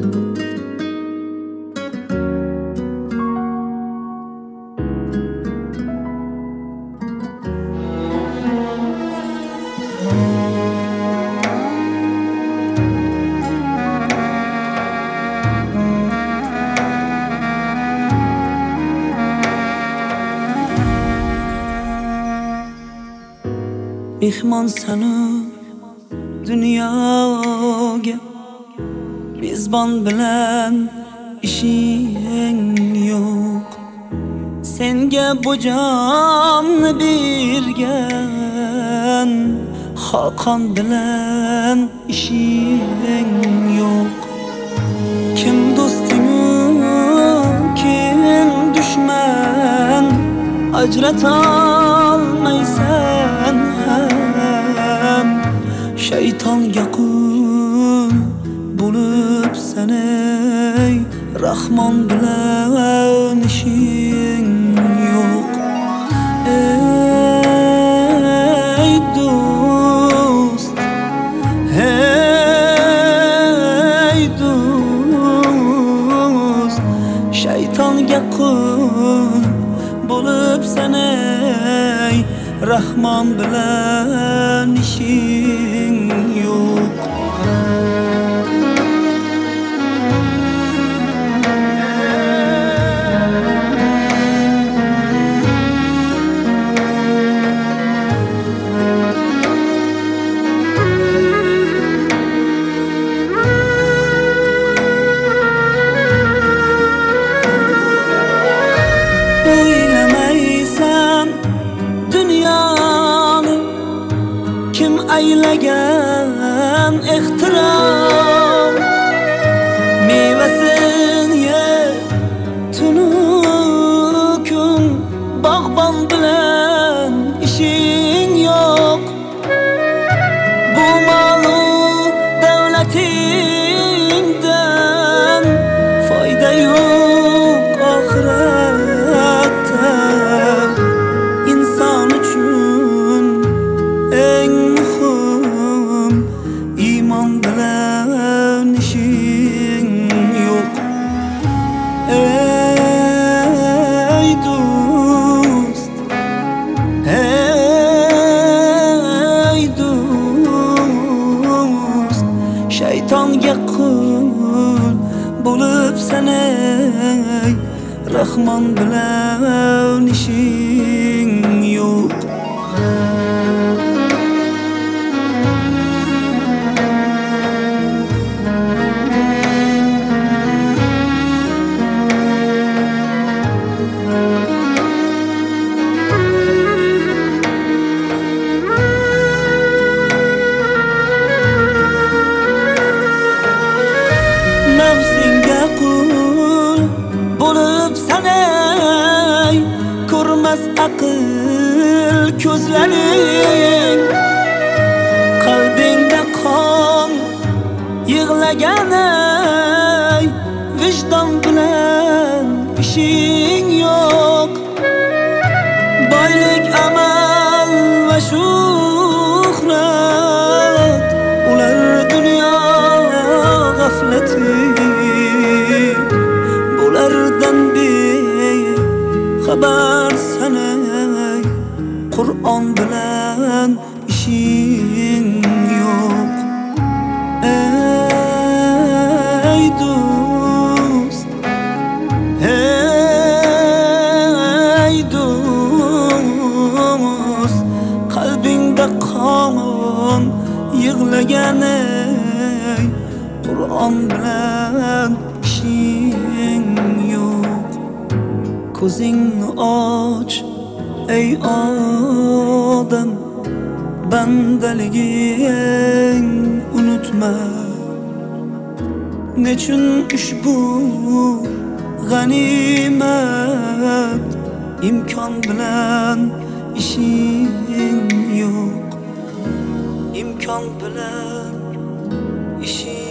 Mehmonsanu dunyoga, mezbon bilan ishing yo'q. Senga bu jonni bergan Xoqon bilan ishing yo'q. Kim do'stingu, kim dushman, ajratolmaysan ham. Shaytonga qul bo'lib sanay, Rahmon bilan ishing yo'q. Ey do'st, ey do'st, shaytonga qul bo'lib sanay, Rahmon bilan ishing yo'q. O'ylamaysan dunyoni, kim aylagan ehtirom. Mevasin ye tunu kun, bog'bon bilan ishing yo'q. Bu molu davlatingdan foyda yo'q oxiratda. Inson uchun eng muhim iymon bilan ishing yo'q. Ey do'st, ey do'st, shaytonga qul bo'lib sanay, Rahmon bilan ishing yo'q. Nafsinga qul bo'lib sanay, ko'rmas aql ko'zlaring. Qalbingda qon yig'laganay, vijdon bilan ishing yo'q. Boylik, amal va shuhrat, ular dunyo g'aflati. Bulardan bexabar sanay, Qur'on bilan ishing yo'q. Ey do'st, ey do'st, qalbingda qon yig'laganay, Qur'on bilan ishing yo'q. Ko'zingni och ey odam, bandaliging unutma. Nechun ushbu g'animat, imkon bilan ishing yo'q. Imkon bilan ishing